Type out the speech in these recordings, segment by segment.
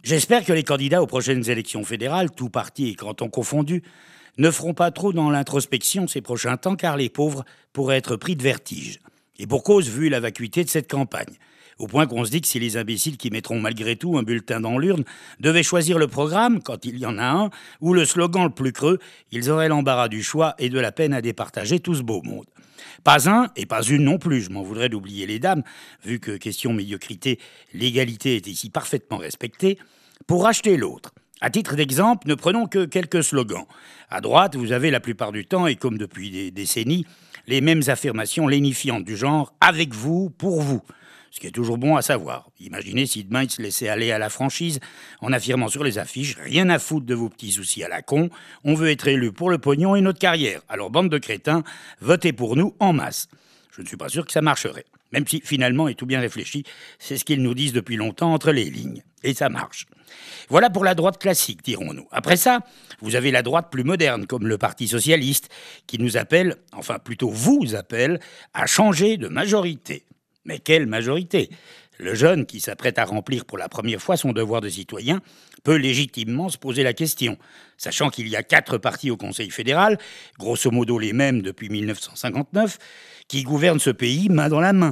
J'espère que les candidats aux prochaines élections fédérales, tous partis et cantons confondus, ne feront pas trop dans l'introspection ces prochains temps, car les pauvres pourraient être pris de vertige. Et pour cause, vu la vacuité de cette campagne. Au point qu'on se dit que si les imbéciles qui mettront malgré tout un bulletin dans l'urne devaient choisir le programme, quand il y en a un, ou le slogan le plus creux, ils auraient l'embarras du choix et de la peine à départager tout ce beau monde. Pas un, et pas une non plus, je m'en voudrais d'oublier les dames, vu que question médiocrité, l'égalité est ici parfaitement respectée, pour acheter l'autre. À titre d'exemple, ne prenons que quelques slogans. À droite, vous avez la plupart du temps, et comme depuis des décennies, les mêmes affirmations lénifiantes du genre « avec vous, pour vous ». Ce qui est toujours bon à savoir. Imaginez si demain ils se laissaient aller à la franchise en affirmant sur les affiches « rien à foutre de vos petits soucis à la con, on veut être élu pour le pognon et notre carrière. Alors bande de crétins, votez pour nous en masse ». Je ne suis pas sûr que ça marcherait. Même si, finalement, et tout bien réfléchi, c'est ce qu'ils nous disent depuis longtemps entre les lignes. Et ça marche. Voilà pour la droite classique, dirons-nous. Après ça, vous avez la droite plus moderne, comme le Parti socialiste, qui nous appelle, enfin plutôt vous appelle, à changer de majorité. Mais quelle majorité ? Le jeune qui s'apprête à remplir pour la première fois son devoir de citoyen peut légitimement se poser la question, sachant qu'il y a 4 partis au Conseil fédéral, grosso modo les mêmes depuis 1959, qui gouvernent ce pays main dans la main.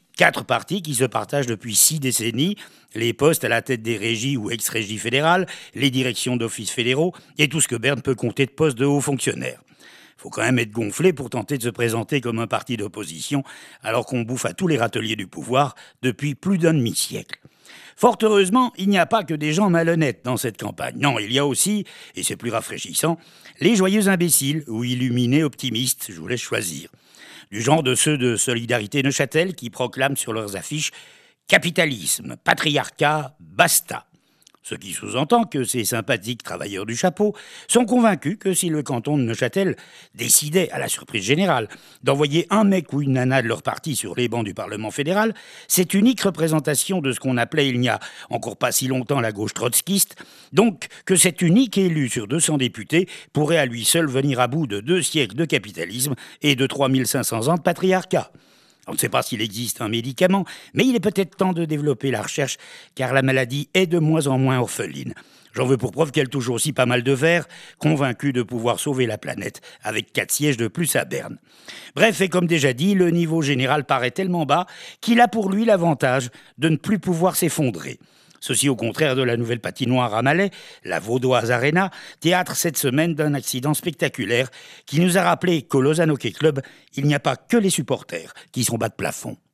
4 partis qui se partagent depuis 6 décennies les postes à la tête des régies ou ex-régies fédérales, les directions d'offices fédéraux et tout ce que Berne peut compter de postes de hauts fonctionnaires. Faut quand même être gonflé pour tenter de se présenter comme un parti d'opposition alors qu'on bouffe à tous les râteliers du pouvoir depuis plus d'un demi-siècle. Fort heureusement, il n'y a pas que des gens malhonnêtes dans cette campagne. Non, il y a aussi, et c'est plus rafraîchissant, les joyeux imbéciles ou illuminés optimistes, je vous laisse choisir. Du genre de ceux de Solidarité Neuchâtel qui proclament sur leurs affiches « Capitalisme, patriarcat, basta ». Ce qui sous-entend que ces sympathiques travailleurs du chapeau sont convaincus que si le canton de Neuchâtel décidait, à la surprise générale, d'envoyer un mec ou une nana de leur parti sur les bancs du Parlement fédéral, cette unique représentation de ce qu'on appelait il n'y a encore pas si longtemps la gauche trotskiste, donc que cet unique élu sur 200 députés pourrait à lui seul venir à bout de 2 siècles de capitalisme et de 3500 ans de patriarcat. On ne sait pas s'il existe un médicament, mais il est peut-être temps de développer la recherche, car la maladie est de moins en moins orpheline. J'en veux pour preuve qu'elle touche aussi pas mal de verts, convaincus de pouvoir sauver la planète, avec 4 sièges de plus à Berne. Bref, et comme déjà dit, le niveau général paraît tellement bas qu'il a pour lui l'avantage de ne plus pouvoir s'effondrer. Ceci au contraire de la nouvelle patinoire à Malais, la Vaudoise Arena, théâtre cette semaine d'un accident spectaculaire qui nous a rappelé qu'au Lausanne Hockey Club, il n'y a pas que les supporters qui sont bas de plafond.